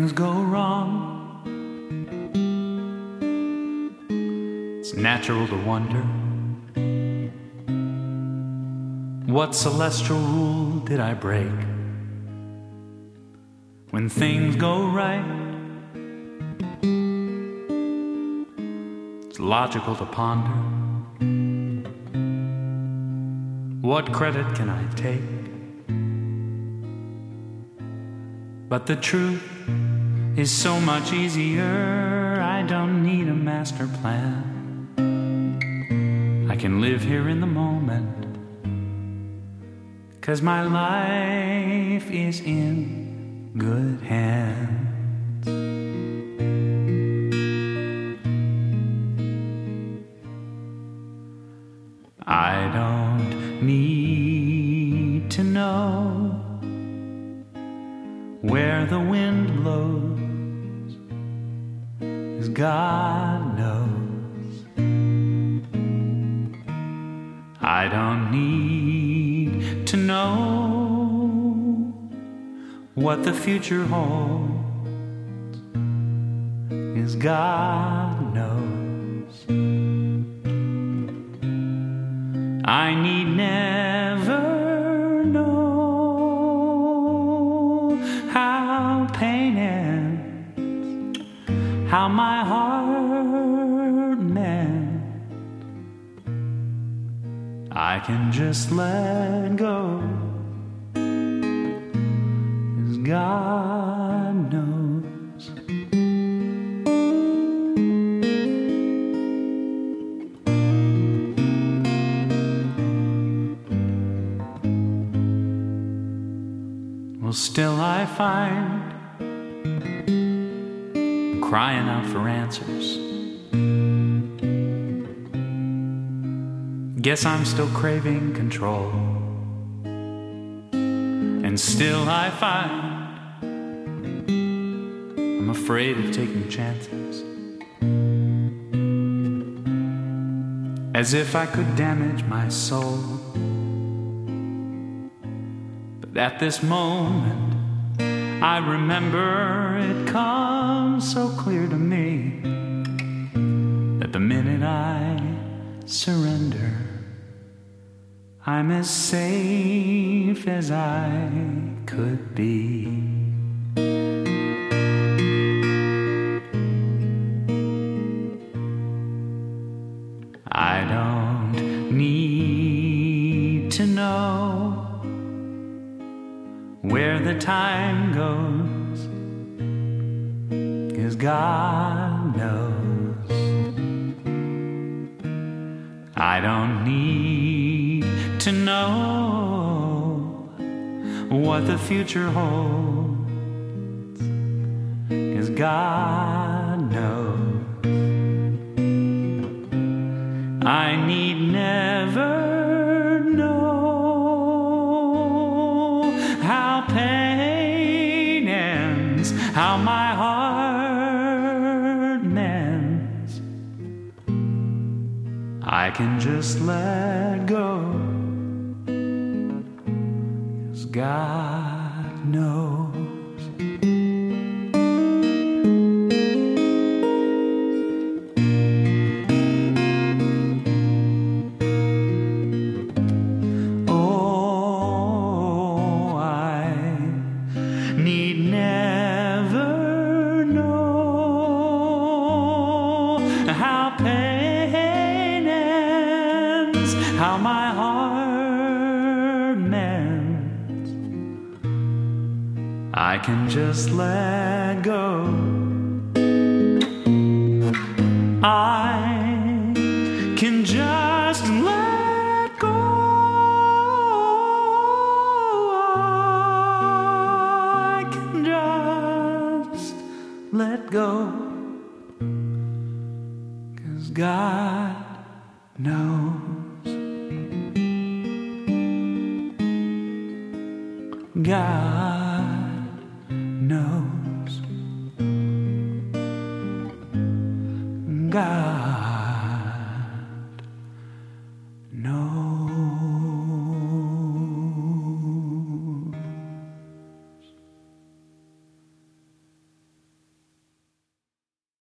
things go wrong, it's natural to wonder, what celestial rule did I break? When things go right, it's logical to ponder, what credit can I take? But the truth is so much easier. I don't need a master plan. I can live here in the moment, 'cause my life is in good hands. I don't need to know where the wind blows, 'cause God knows. I don't need to know what the future holds, 'cause God knows. I need never know how pain ends, how my heart mends. I can just let go, 'cause God knows. Well, still I find crying out for answers. Guess I'm still craving control. And still I find I'm afraid of taking chances, as if I could damage my soul. But at this moment I remember it comes so clear to me that the minute I surrender, I'm as safe as I could be. I don't need to know where the time goes, 'cause God knows. I don't need to know what the future holds, 'cause God knows. I need never know how pain ends, how my heart mends. I can just let go, 'cause God knows. Oh, I need never know how pain ends, how my heart mends. I can just let go. I can just let go. I can just let go, 'cause God knows. God knows. God